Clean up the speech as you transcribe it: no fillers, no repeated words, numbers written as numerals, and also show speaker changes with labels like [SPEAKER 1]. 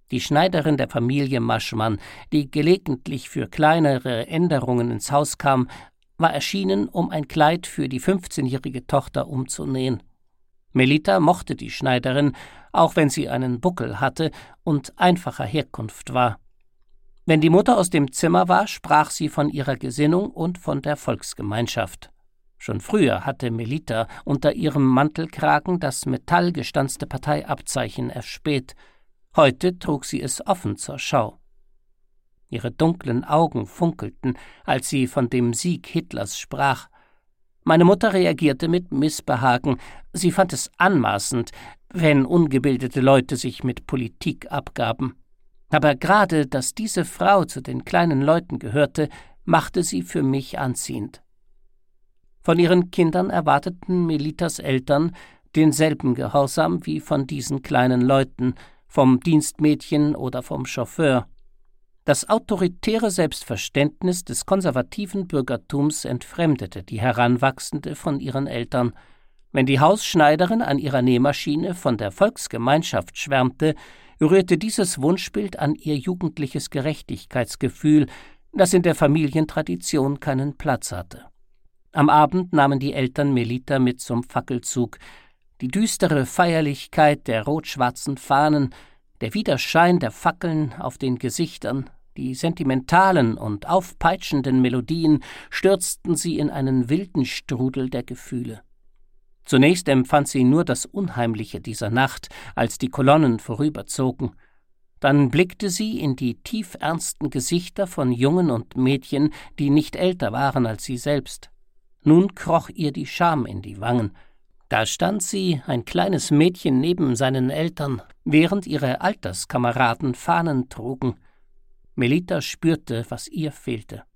[SPEAKER 1] Die Schneiderin der Familie Maschmann, die gelegentlich für kleinere Änderungen ins Haus kam, war erschienen, um ein Kleid für die 15-jährige Tochter umzunähen. Melita mochte die Schneiderin, auch wenn sie einen Buckel hatte und einfacher Herkunft war. Wenn die Mutter aus dem Zimmer war, sprach sie von ihrer Gesinnung und von der Volksgemeinschaft. Schon früher hatte Melita unter ihrem Mantelkragen das metallgestanzte Parteiabzeichen erspäht. Heute trug sie es offen zur Schau. Ihre dunklen Augen funkelten, als sie von dem Sieg Hitlers sprach. Meine Mutter reagierte mit Missbehagen. Sie fand es anmaßend, wenn ungebildete Leute sich mit Politik abgaben. Aber gerade, dass diese Frau zu den kleinen Leuten gehörte, machte sie für mich anziehend. Von ihren Kindern erwarteten Melitas Eltern denselben Gehorsam wie von diesen kleinen Leuten, vom Dienstmädchen oder vom Chauffeur. Das autoritäre Selbstverständnis des konservativen Bürgertums entfremdete die Heranwachsende von ihren Eltern. Wenn die Hausschneiderin an ihrer Nähmaschine von der Volksgemeinschaft schwärmte, rührte dieses Wunschbild an ihr jugendliches Gerechtigkeitsgefühl, das in der Familientradition keinen Platz hatte. Am Abend nahmen die Eltern Melita mit zum Fackelzug. Die düstere Feierlichkeit der rot-schwarzen Fahnen, der Widerschein der Fackeln auf den Gesichtern, die sentimentalen und aufpeitschenden Melodien stürzten sie in einen wilden Strudel der Gefühle. Zunächst empfand sie nur das Unheimliche dieser Nacht, als die Kolonnen vorüberzogen. Dann blickte sie in die tiefernsten Gesichter von Jungen und Mädchen, die nicht älter waren als sie selbst. Nun kroch ihr die Scham in die Wangen. Da stand sie, ein kleines Mädchen neben seinen Eltern, während ihre Alterskameraden Fahnen trugen. Melita spürte, was ihr fehlte.